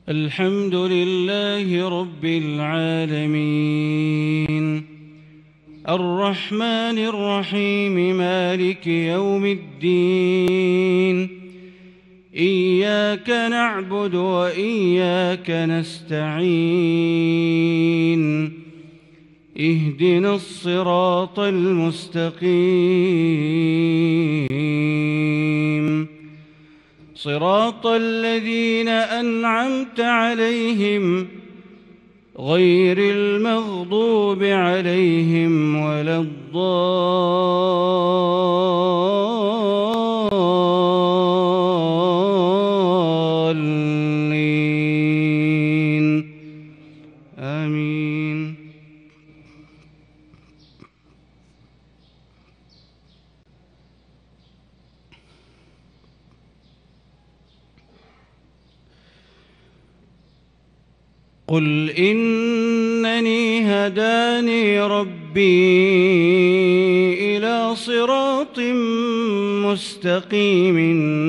الحمد لله رب العالمين الرحمن الرحيم مالك يوم الدين إياك نعبد وإياك نستعين اهدنا الصراط المستقيم صراط الذين أنعمت عليهم غير المغضوب عليهم ولا الضالين آمين. قل إنني هداني ربي إلى صراط مستقيم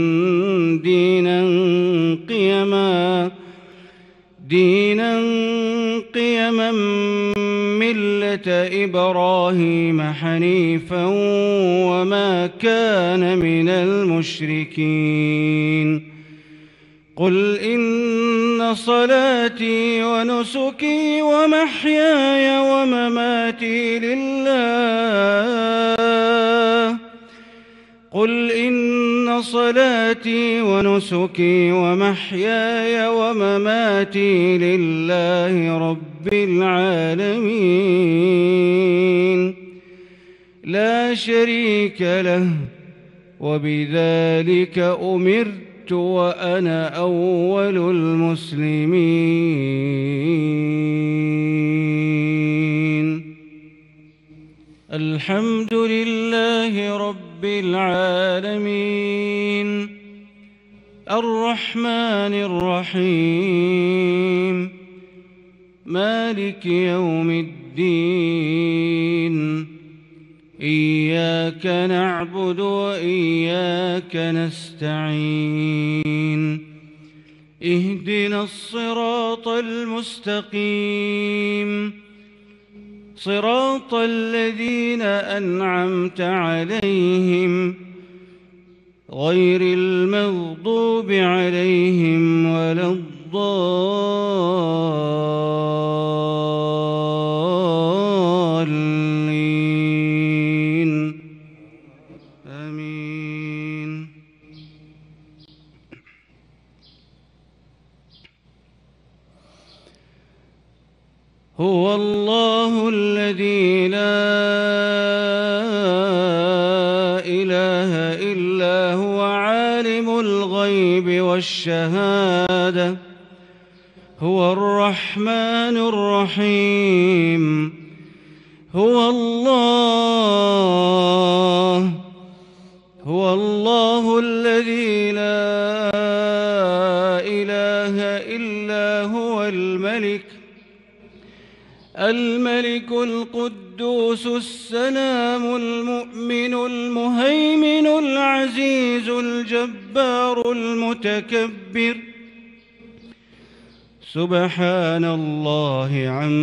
دينا قيما ملة إبراهيم حنيفا وما كان من المشركين. قل إن صلاتي ونسكي ومحياي ومماتي لله قل إن صلاتي ونسكي ومحياي ومماتي لله رب العالمين لا شريك له وبذلك أمرت وأنا أول المسلمين. الحمد لله رب العالمين الرحمن الرحيم مالك يوم الدين إياك نعبد وإياك نستعين اهدنا الصراط المستقيم صراط الذين أنعمت عليهم غير المغضوب عليهم ولا الضالين آمين. هو الله الذي لا إله إلا هو عالم الغيب والشهادة هو الرحمن الرحيم. هو الله الذي لا إله إلا هو الملك القدوس السلام المؤمن المهيمن العزيز الجبار المتكبر سبحان الله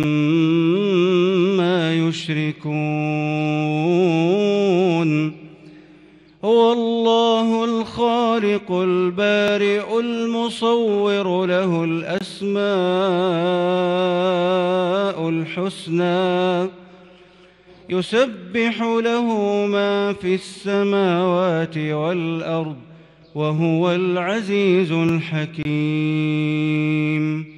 عما يشركون. هو الله الخالق البارئ المصور له الأسماء الحسنى يسبح له ما في السماوات والأرض وهو العزيز الحكيم.